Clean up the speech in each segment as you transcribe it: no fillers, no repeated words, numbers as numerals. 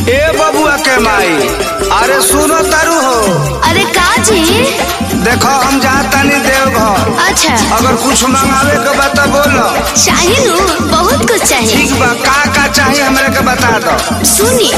ए बबुआ के माई, अरे सुनो तारू हो। अरे का जी? देखो हम जहाँ तनी देवघर। अच्छा, अगर कुछ मंगावे के बता बोलो। चाहिए नु, बहुत कुछ चाहिए। ठीक बा, का चाहिए हमरे के बता दो। सुनी,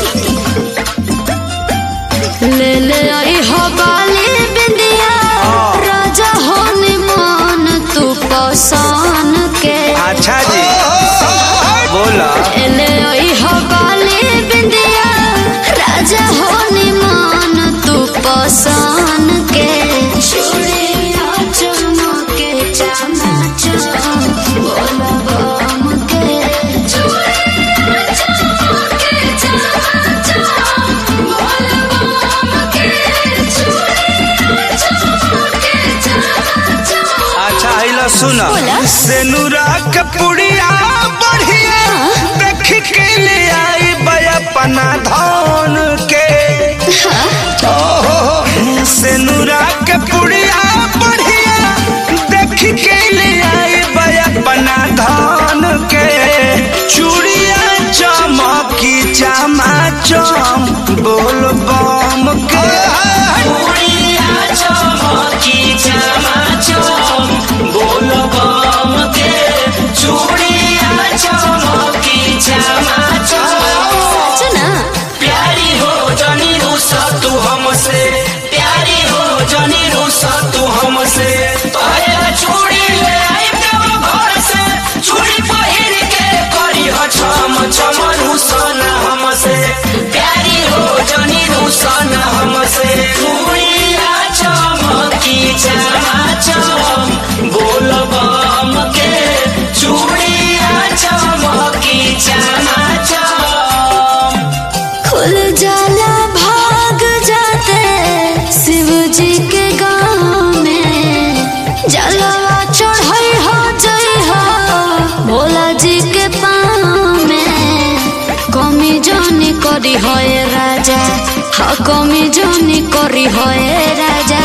ले ले आई हो बाली बिंदिया, राजा हो निमन तू पसंद के। अच्छा जी, बोला। ले आई हो बाली बिंदिया, राजा हो निमन तू पसंद के। चूड़िया चमके चमाचम, बोला बम के। चूड़िया चमके चमाचम, बोला बम के। चूड़िया चमके चमाचम। अच्छा हिला सुना, सेनुरा के पुड़िया बढ़िया देख के ले आई बयपना धन के। सेनुरा के पुड़िया बढ़िया देख के ले आई बयपना धन के। चूड़िया चमकी चमाचम, बोल बम के। चूड़िया चमकी चमाचम, बोल बम के। चूड़िया चमकी चमाचम। सुना, प्यारी हो जानी रूसा तू हमसे, प्यारी हो जानी रूसा तू हमसे। तोहरा चूड़ी ले आई देव घर से, चूड़ी पहिर के करी हो छम छम रूसा ना हमसे। प्यारी हो जानी रूसा ना हमसे। चूड़िया चमकी चमाचम, बोल बम के। चूड़िया चमकी चमाचम। खुल जाला भाग जाते शिव जी के गाँव में। जलवा चढ़ाई हो जई हो भोला जी के पाँव में। कमी जोनी करी होए राजा, हाँ कमी जोनी करी होए राजा।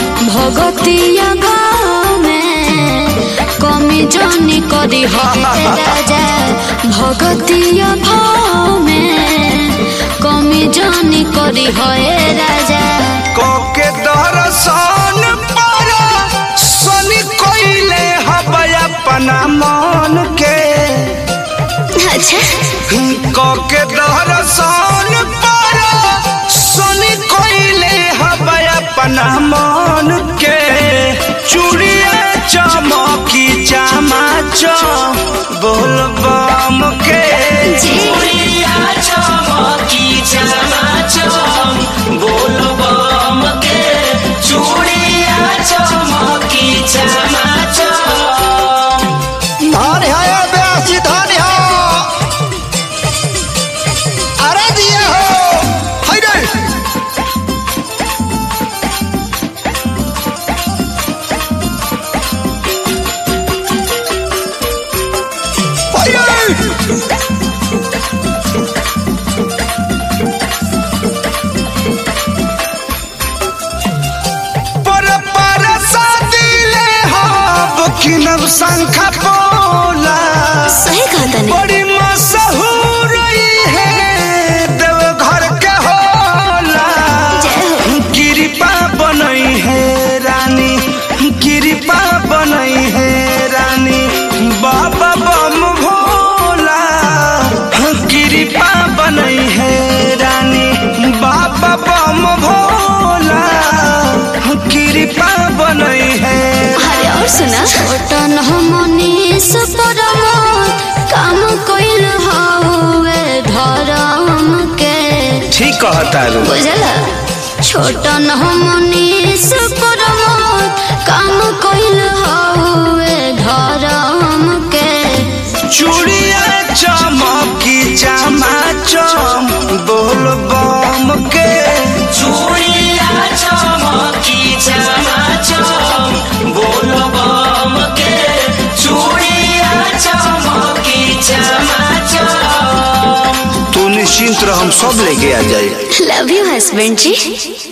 भगतिया गाँव में कमी जोनी करी होए राजा। भगतिया भाव में कमी जानी करी होए राजा। कोके दर्शन पर सोनी कोइले हबय अपना मन के। अच्छा, कोके दर्शन पर सोनी कोइले हबय अपना मन के। चूड़िया चमकी चमाचम, बोल बम के। चूड़िया चमकी चमाचम, बोल बम के। चूड़िया चमकी चमाचम। धन है ब्यासी धन है। अरे दिया हो हाय रे। हाय पर शादी ले हो किनब शंख बोला। सही कहा तने। बड़ी मशहूर है देवघर के होला। कृपा बनई है रानी, कृपा बनई है रानी। बाबा बम भोला कृपा बनई है रानी। बाबा बम भोला कृपा बनई है। अरे और सुना, छोटन हमनी सुपरमोद काम कोइल हवे धर्म के। ठीक कहता रू। बुझला, छोटन हमनी सुपरमोद काम कोइल हवे धर्म के। चूड़िया चमकी चमाचम, बोल बम के। चूड़िया चमकी चमाचम, बोल बम के। चूड़िया चमकी चमाचम। तू निश्चिंत रह, हम सब लेके आ जाए। लव यू हस्बैंड जी।